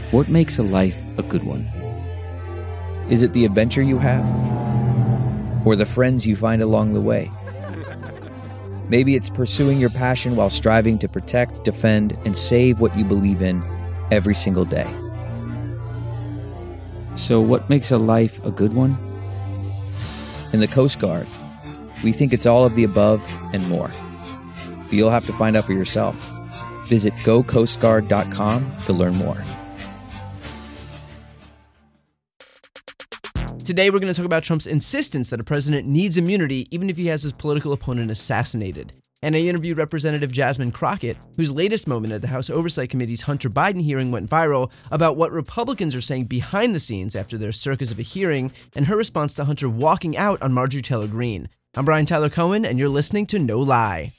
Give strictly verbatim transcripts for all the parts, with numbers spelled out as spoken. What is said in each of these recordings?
What makes a life a good one? Is it the adventure you have? Or the friends you find along the way? Maybe it's pursuing your passion while striving to protect, defend, and save what you believe in every single day. So what makes a life a good one? In the Coast Guard, we think it's all of the above and more. But you'll have to find out for yourself. Visit go coast guard dot com to learn more. Today, we're going to talk about Trump's insistence that a president needs immunity even if he has his political opponent assassinated. And I interviewed Representative Jasmine Crockett, whose latest moment at the House Oversight Committee's Hunter Biden hearing went viral, about what Republicans are saying behind the scenes after their circus of a hearing, and her response to Hunter walking out on Marjorie Taylor Greene. I'm Brian Tyler Cohen, and you're listening to No Lie.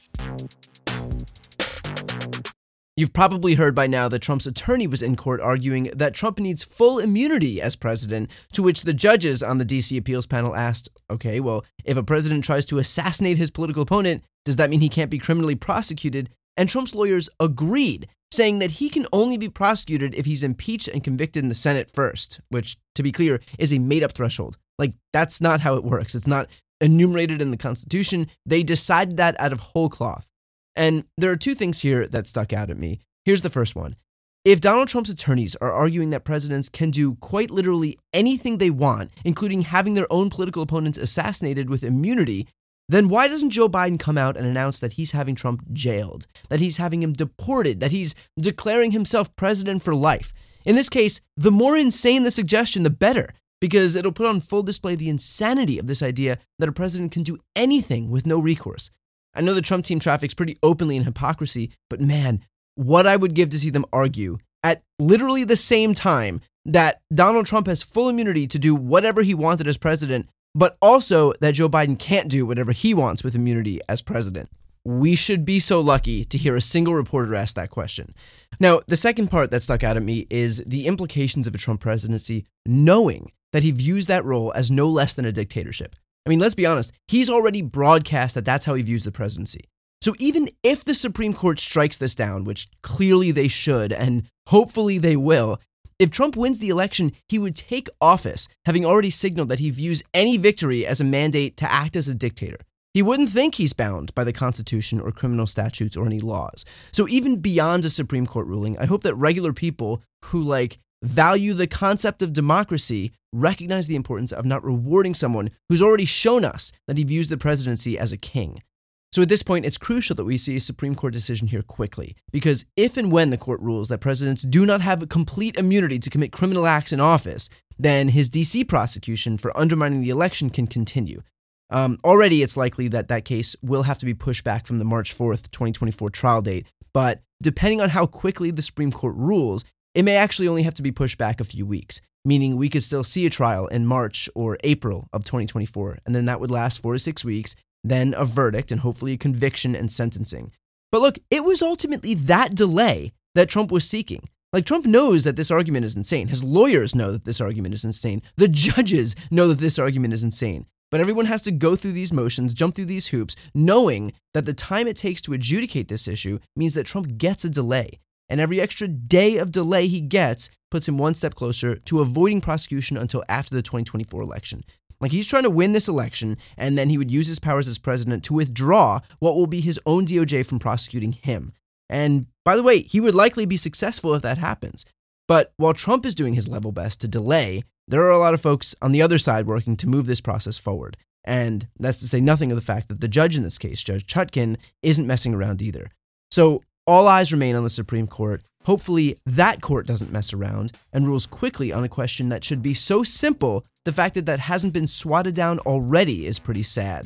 You've probably heard by now that Trump's attorney was in court arguing that Trump needs full immunity as president, to which the judges on the D C appeals panel asked, okay, well, if a president tries to assassinate his political opponent, does that mean he can't be criminally prosecuted? And Trump's lawyers agreed, saying that he can only be prosecuted if he's impeached and convicted in the Senate first, which, to be clear, is a made-up threshold. Like, that's not how it works. It's not enumerated in the Constitution. They decided that out of whole cloth. And there are two things here that stuck out at me. Here's the first one. If Donald Trump's attorneys are arguing that presidents can do quite literally anything they want, including having their own political opponents assassinated with immunity, then why doesn't Joe Biden come out and announce that he's having Trump jailed, that he's having him deported, that he's declaring himself president for life? In this case, the more insane the suggestion, the better, because it'll put on full display the insanity of this idea that a president can do anything with no recourse. I know the Trump team traffics pretty openly in hypocrisy, but man, what I would give to see them argue at literally the same time that Donald Trump has full immunity to do whatever he wanted as president, but also that Joe Biden can't do whatever he wants with immunity as president. We should be so lucky to hear a single reporter ask that question. Now, the second part that stuck out at me is the implications of a Trump presidency, knowing that he views that role as no less than a dictatorship. I mean, let's be honest, he's already broadcast that that's how he views the presidency. So even if the Supreme Court strikes this down, which clearly they should, and hopefully they will, if Trump wins the election, he would take office, having already signaled that he views any victory as a mandate to act as a dictator. He wouldn't think he's bound by the Constitution or criminal statutes or any laws. So even beyond a Supreme Court ruling, I hope that regular people who, like, value the concept of democracy recognize the importance of not rewarding someone who's already shown us that he views the presidency as a king. So at this point, it's crucial that we see a Supreme Court decision here quickly, because if and when the court rules that presidents do not have complete immunity to commit criminal acts in office, then his D C prosecution for undermining the election can continue. Um, already, it's likely that that case will have to be pushed back from the March fourth, twenty twenty-four trial date, but depending on how quickly the Supreme Court rules, it may actually only have to be pushed back a few weeks, meaning we could still see a trial in March or April of twenty twenty-four, and then that would last four to six weeks, then a verdict and hopefully a conviction and sentencing. But look, it was ultimately that delay that Trump was seeking. Like, Trump knows that this argument is insane. His lawyers know that this argument is insane. The judges know that this argument is insane. But everyone has to go through these motions, jump through these hoops, knowing that the time it takes to adjudicate this issue means that Trump gets a delay. And every extra day of delay he gets puts him one step closer to avoiding prosecution until after the twenty twenty-four election. Like, he's trying to win this election, and then he would use his powers as president to withdraw what will be his own D O J from prosecuting him. And by the way, he would likely be successful if that happens. But while Trump is doing his level best to delay, there are a lot of folks on the other side working to move this process forward. And that's to say nothing of the fact that the judge in this case, Judge Chutkan, isn't messing around either. So all eyes remain on the Supreme Court. Hopefully that court doesn't mess around and rules quickly on a question that should be so simple, the fact that that hasn't been swatted down already is pretty sad.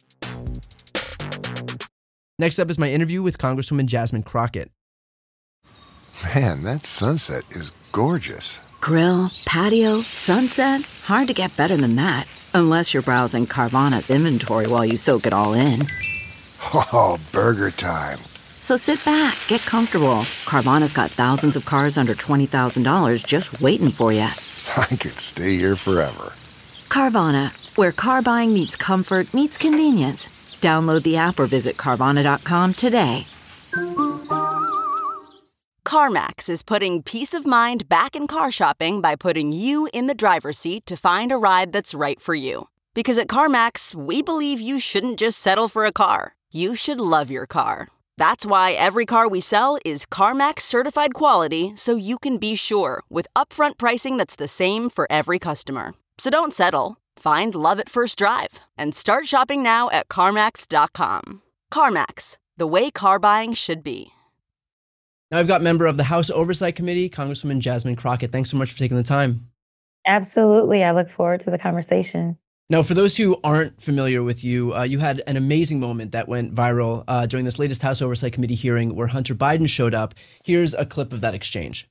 Next up is my interview with Congresswoman Jasmine Crockett. Man, that sunset is gorgeous. Grill, patio, sunset. Hard to get better than that. Unless you're browsing Carvana's inventory while you soak it all in. Oh, burger time. So sit back, get comfortable. Carvana's got thousands of cars under twenty thousand dollars just waiting for you. I could stay here forever. Carvana, where car buying meets comfort, meets convenience. Download the app or visit Carvana dot com today. CarMax is putting peace of mind back in car shopping by putting you in the driver's seat to find a ride that's right for you. Because at CarMax, we believe you shouldn't just settle for a car. You should love your car. That's why every car we sell is CarMax certified quality, so you can be sure with upfront pricing that's the same for every customer. So don't settle. Find love at first drive and start shopping now at CarMax dot com. CarMax, the way car buying should be. Now I've got member of the House Oversight Committee, Congresswoman Jasmine Crockett. Thanks so much for taking the time. Absolutely. I look forward to the conversation. Now, for those who aren't familiar with you, uh, you had an amazing moment that went viral uh, during this latest House Oversight Committee hearing where Hunter Biden showed up. Here's a clip of that exchange.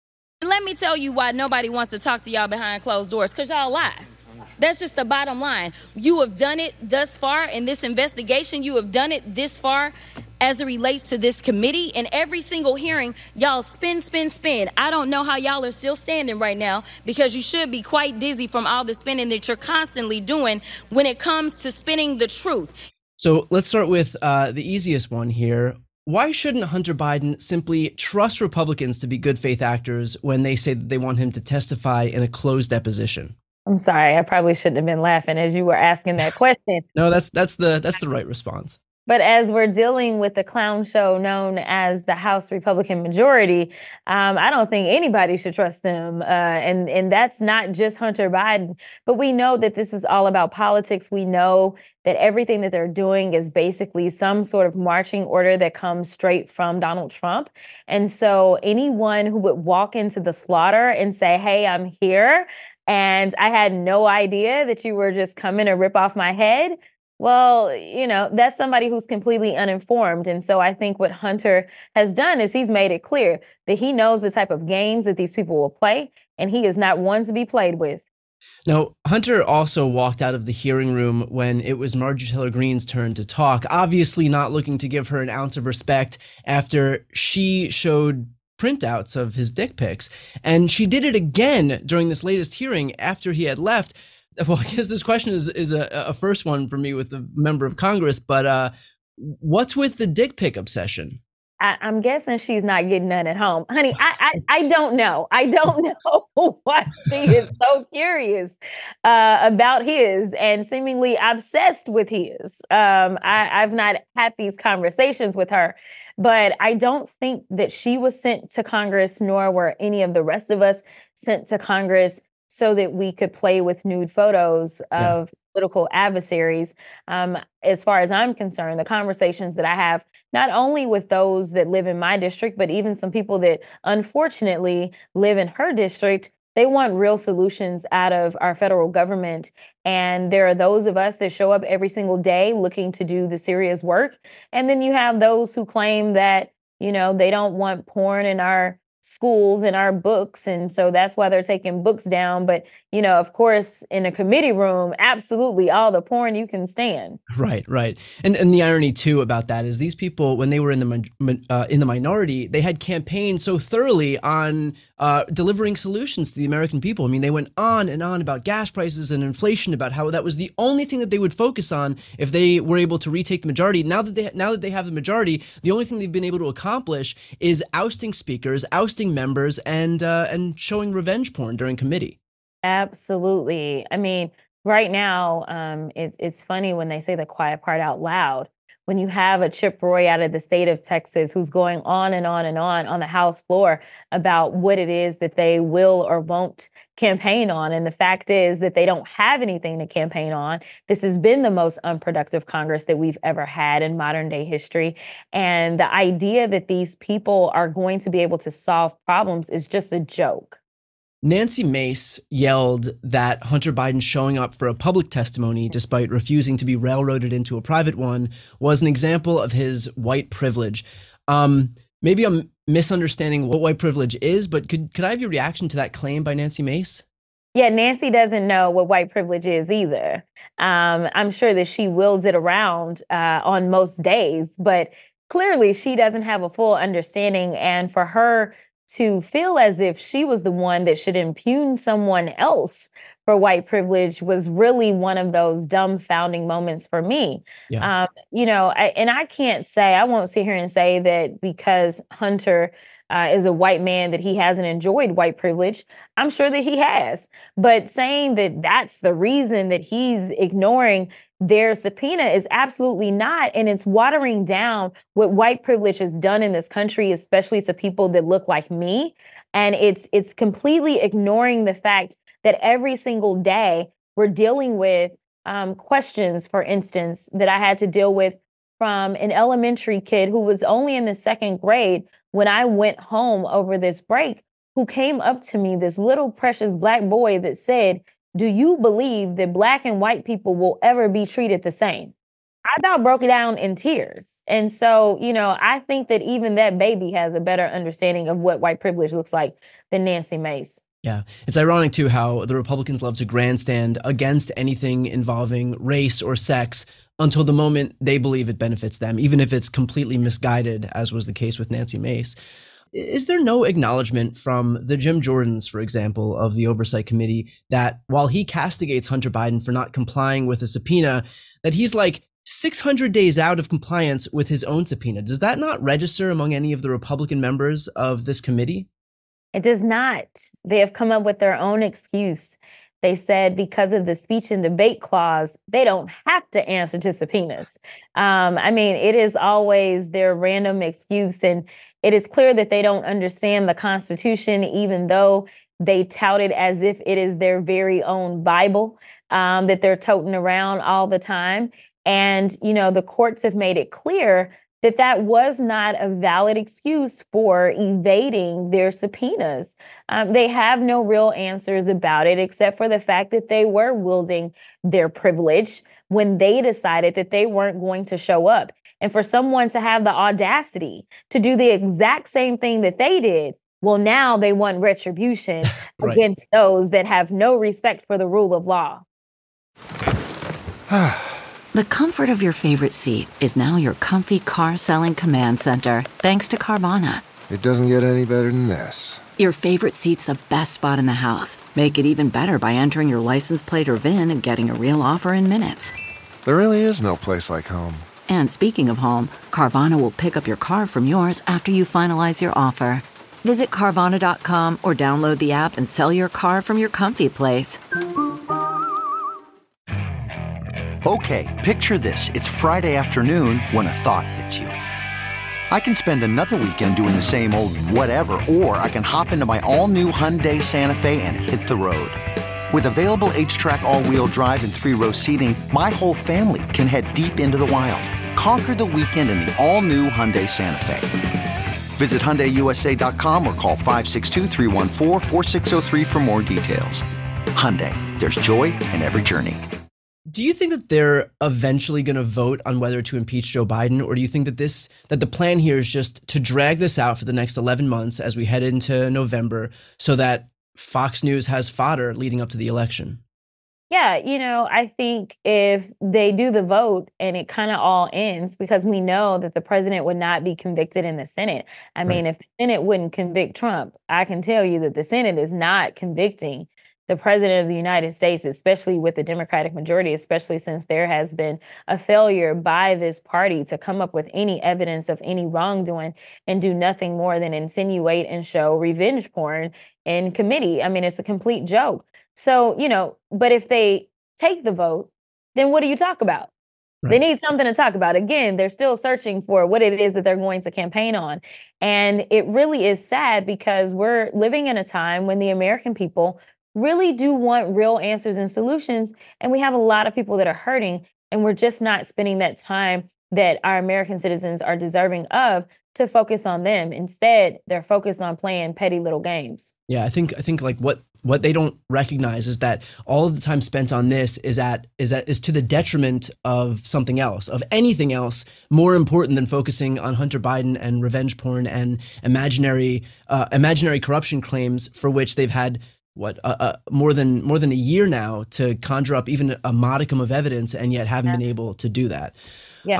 Let me tell you why nobody wants to talk to y'all behind closed doors, because y'all lie. That's just the bottom line. You have done it thus far in this investigation. You have done it this far as it relates to this committee. In every single hearing, y'all spin, spin, spin. I don't know how y'all are still standing right now, because you should be quite dizzy from all the spinning that you're constantly doing when it comes to spinning the truth. So let's start with uh, the easiest one here. Why shouldn't Hunter Biden simply trust Republicans to be good faith actors when they say that they want him to testify in a closed deposition? I'm sorry, I probably shouldn't have been laughing as you were asking that question. No, that's that's the that's the right response. But as we're dealing with the clown show known as the House Republican majority, um, I don't think anybody should trust them. Uh, and, and that's not just Hunter Biden. But we know that this is all about politics. We know that everything that they're doing is basically some sort of marching order that comes straight from Donald Trump. And so anyone who would walk into the slaughter and say, hey, I'm here, and I had no idea that you were just coming to rip off my head, well, you know, that's somebody who's completely uninformed. And so I think what Hunter has done is he's made it clear that he knows the type of games that these people will play, and he is not one to be played with. Now, Hunter also walked out of the hearing room when it was Marjorie Taylor Greene's turn to talk, obviously not looking to give her an ounce of respect after she showed printouts of his dick pics. And she did it again during this latest hearing after he had left. Well, I guess this question is, is a, a first one for me with a member of Congress, but uh, what's with the dick pic obsession? I, I'm guessing she's not getting none at home. Honey, I, I, I don't know. I don't know why she is so curious uh, about his and seemingly obsessed with his. Um, I, I've not had these conversations with her, but I don't think that she was sent to Congress, nor were any of the rest of us sent to Congress so that we could play with nude photos of yeah. political adversaries. Um, as far as I'm concerned, the conversations that I have, not only with those that live in my district, but even some people that unfortunately live in her district, they want real solutions out of our federal government. And there are those of us that show up every single day looking to do the serious work. And then you have those who claim that, you know, they don't want porn in our schools and our books. And so that's why they're taking books down. But, you know, of course, in a committee room, absolutely all the porn you can stand. Right, right. And and the irony, too, about that is these people, when they were in the uh, in the minority, they had campaigned so thoroughly on uh, delivering solutions to the American people. I mean, they went on and on about gas prices and inflation, about how that was the only thing that they would focus on if they were able to retake the majority. Now that they now that they have the majority, the only thing they've been able to accomplish is ousting speakers, ousting members, and uh, and showing revenge porn during committee. Absolutely. I mean, right now, um, it, it's funny when they say the quiet part out loud. When you have a Chip Roy out of the state of Texas who's going on and on and on on the House floor about what it is that they will or won't campaign on. And the fact is that they don't have anything to campaign on. This has been the most unproductive Congress that we've ever had in modern day history. And the idea that these people are going to be able to solve problems is just a joke. Nancy Mace yelled that Hunter Biden showing up for a public testimony despite refusing to be railroaded into a private one was an example of his white privilege. Um, maybe I'm misunderstanding what white privilege is, but could, could I have your reaction to that claim by Nancy Mace? Yeah, Nancy doesn't know what white privilege is either. Um, I'm sure that she wills it around uh, on most days, but clearly she doesn't have a full understanding. And for her to feel as if she was the one that should impugn someone else for white privilege was really one of those dumbfounding moments for me. Yeah. Um, you know, I, and I can't say, I won't sit here and say that because Hunter uh, as a white man that he hasn't enjoyed white privilege. I'm sure that he has. But saying that that's the reason that he's ignoring their subpoena is absolutely not. And it's watering down what white privilege has done in this country, especially to people that look like me. And it's it's completely ignoring the fact that every single day we're dealing with um, questions, for instance, that I had to deal with from an elementary kid who was only in the second grade when I went home over this break, who came up to me, this little precious Black boy that said, "Do you believe that Black and white people will ever be treated the same?" I about broke down in tears. And so, you know, I think that even that baby has a better understanding of what white privilege looks like than Nancy Mace. Yeah. It's ironic, too, how the Republicans love to grandstand against anything involving race or sex until the moment they believe it benefits them, even if it's completely misguided, as was the case with Nancy Mace. Is there no acknowledgement from the Jim Jordans, for example, of the Oversight Committee, that while he castigates Hunter Biden for not complying with a subpoena, that he's like six hundred days out of compliance with his own subpoena? Does that not register among any of the Republican members of this committee? It does not. They have come up with their own excuse. They said because of the speech and debate clause, they don't have to answer to subpoenas. Um, I mean, it is always their random excuse. And it is clear that they don't understand the Constitution, even though they tout it as if it is their very own Bible um, that they're toting around all the time. And, you know, the courts have made it clear that that was not a valid excuse for evading their subpoenas. Um, they have no real answers about it, except for the fact that they were wielding their privilege when they decided that they weren't going to show up. And for someone to have the audacity to do the exact same thing that they did, well, now they want retribution right. against those that have no respect for the rule of law. The comfort of your favorite seat is now your comfy car selling command center, thanks to Carvana. It doesn't get any better than this. Your favorite seat's the best spot in the house. Make it even better by entering your license plate or V I N and getting a real offer in minutes. There really is no place like home. And speaking of home, Carvana will pick up your car from yours after you finalize your offer. Visit Carvana dot com or download the app and sell your car from your comfy place. Okay, picture this. It's Friday afternoon when a thought hits you. I can spend another weekend doing the same old whatever, or I can hop into my all-new Hyundai Santa Fe and hit the road. With available H-Track all-wheel drive and three-row seating, my whole family can head deep into the wild. Conquer the weekend in the all-new Hyundai Santa Fe. Visit Hyundai U S A dot com or call five six two, three one four, four six zero three for more details. Hyundai, there's joy in every journey. Do you think that they're eventually going to vote on whether to impeach Joe Biden, or do you think that this that the plan here is just to drag this out for the next eleven months as we head into November so that Fox News has fodder leading up to the election? Yeah, you know, I think if they do the vote and it kind of all ends, because we know that the president would not be convicted in the Senate. I mean, right. if the Senate wouldn't convict Trump, I can tell you that the Senate is not convicting the president of the United States, especially with the Democratic majority, especially since there has been a failure by this party to come up with any evidence of any wrongdoing and do nothing more than insinuate and show revenge porn in committee. I mean, it's a complete joke. So, you know, but if they take the vote, then what do you talk about? Right. They need something to talk about. Again, they're still searching for what it is that they're going to campaign on. And it really is sad because we're living in a time when the American people really do want real answers and solutions. And we have a lot of people that are hurting, and we're just not spending that time that our American citizens are deserving of to focus on them. Instead, they're focused on playing petty little games. Yeah, I think I think like what what they don't recognize is that all of the time spent on this is at is that is to the detriment of something else, of anything else more important than focusing on Hunter Biden and revenge porn and imaginary uh, imaginary corruption claims for which they've had what uh, uh, more than more than a year now to conjure up even a modicum of evidence, and yet haven't yeah. been able to do that. Yeah. Um,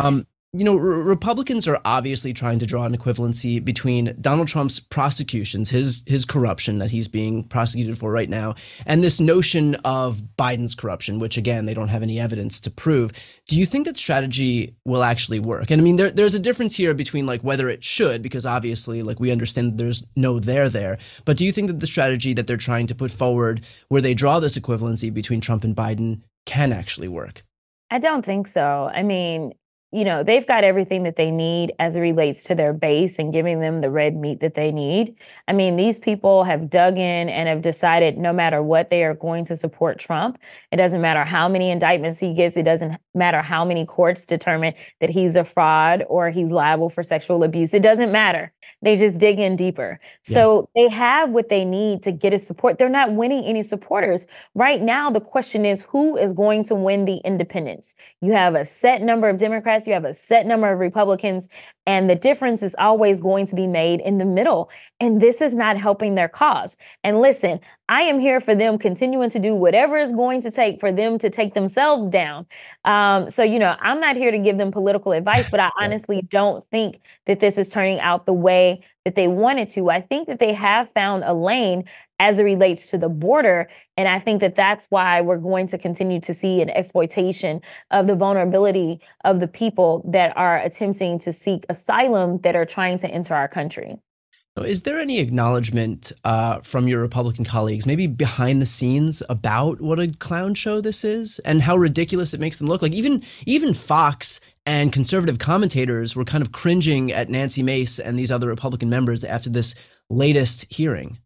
you know, r- Republicans are obviously trying to draw an equivalency between Donald Trump's prosecutions, his his corruption that he's being prosecuted for right now, and this notion of Biden's corruption, which, again, they don't have any evidence to prove. Do you think that strategy will actually work? And I mean, there, there's a difference here between like whether it should, because obviously, like we understand that there's no there there. But do you think that the strategy that they're trying to put forward, where they draw this equivalency between Trump and Biden, can actually work? I don't think so. I mean, you know, they've got everything that they need as it relates to their base and giving them the red meat that they need. I mean, these people have dug in and have decided no matter what, they are going to support Trump. It doesn't matter how many indictments he gets. It doesn't matter how many courts determine that he's a fraud or he's liable for sexual abuse. It doesn't matter. They just dig in deeper. Yeah. So they have what they need to get his support. They're not winning any supporters. Right now, the question is, who is going to win the independents? You have a set number of Democrats, you have a set number of Republicans, and the difference is always going to be made in the middle. And this is not helping their cause. And listen, I am here for them continuing to do whatever it's going to take for them to take themselves down. Um, so, you know, I'm not here to give them political advice, but I honestly don't think that this is turning out the way that they wanted to. I think that they have found a lane as it relates to the border. And I think that that's why we're going to continue to see an exploitation of the vulnerability of the people that are attempting to seek asylum that are trying to enter our country. Is there any acknowledgement uh, from your Republican colleagues, maybe behind the scenes, about what a clown show this is and how ridiculous it makes them look? Like even even Fox and conservative commentators were kind of cringing at Nancy Mace and these other Republican members after this latest hearing.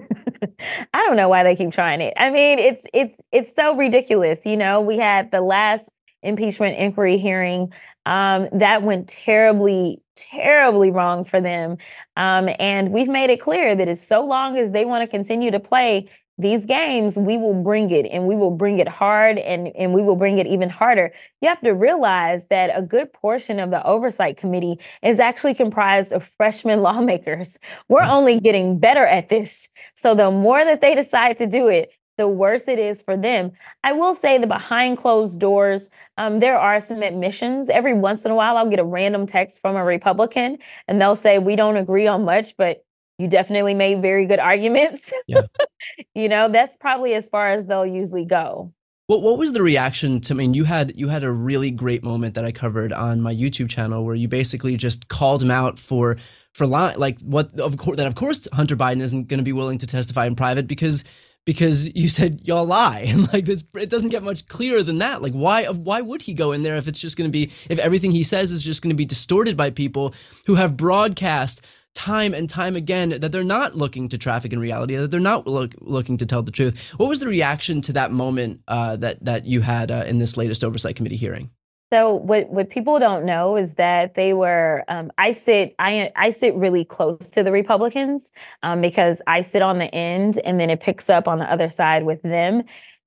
I don't know why they keep trying it. I mean, it's it's it's so ridiculous. You know, we had the last impeachment inquiry hearing um, that went terribly, terribly wrong for them. Um, and we've made it clear that as so long as they want to continue to play these games, we will bring it, and we will bring it hard, and, and we will bring it even harder. You have to realize that a good portion of the Oversight Committee is actually comprised of freshman lawmakers. We're only getting better at this. So the more that they decide to do it, the worse it is for them. I will say that behind closed doors, um, there are some admissions. Every once in a while, I'll get a random text from a Republican, and they'll say, we don't agree on much, but you definitely made very good arguments. Yeah. You know, that's probably as far as they'll usually go. What what was the reaction to, I mean, you had you had a really great moment that I covered on my YouTube channel where you basically just called him out for for lying, like what of course that of course Hunter Biden isn't going to be willing to testify in private because because you said y'all lie, and like this, it doesn't get much clearer than that. Like why why would he go in there if it's just going to be, if everything he says is just going to be distorted by people who have broadcast time and time again that they're not looking to traffic in reality, that they're not look, looking to tell the truth. What was the reaction to that moment uh, that that you had uh, in this latest Oversight Committee hearing? So what what people don't know is that they were um, I sit I I sit really close to the Republicans um, because I sit on the end, and then it picks up on the other side with them.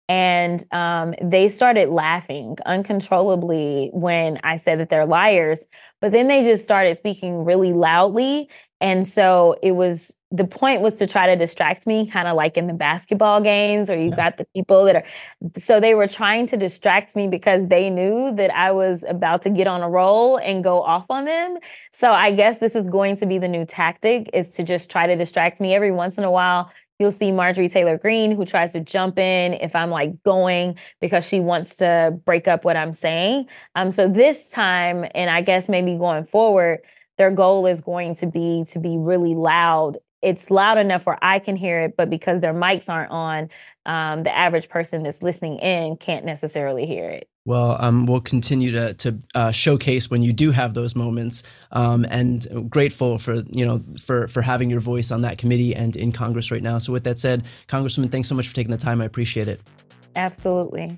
And um, they started laughing uncontrollably when I said that they're liars. But then they just started speaking really loudly. And so it was, the point was to try to distract me, kind of like in the basketball games, or you yeah. got the people that are, so they were trying to distract me because they knew that I was about to get on a roll and go off on them. So I guess this is going to be the new tactic, is to just try to distract me. Every once in a while, you'll see Marjorie Taylor Greene, who tries to jump in if I'm like going, because she wants to break up what I'm saying. Um, so this time, and I guess maybe going forward, their goal is going to be to be really loud. It's loud enough where I can hear it, but because their mics aren't on, um, the average person that's listening in can't necessarily hear it. Well, um, we'll continue to to uh, showcase when you do have those moments, um, and grateful for you know for for having your voice on that committee and in Congress right now. So with that said, Congresswoman, thanks so much for taking the time. I appreciate it. Absolutely.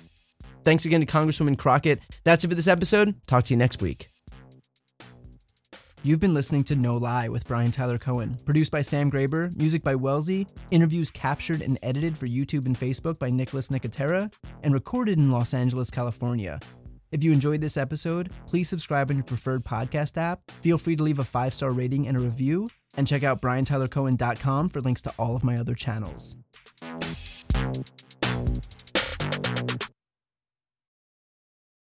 Thanks again to Congresswoman Crockett. That's it for this episode. Talk to you next week. You've been listening to No Lie with Brian Tyler Cohen, produced by Sam Graber, music by Wellesley, interviews captured and edited for YouTube and Facebook by Nicholas Nicotera, and recorded in Los Angeles, California. If you enjoyed this episode, please subscribe on your preferred podcast app, feel free to leave a five-star rating and a review, and check out brian tyler cohen dot com for links to all of my other channels.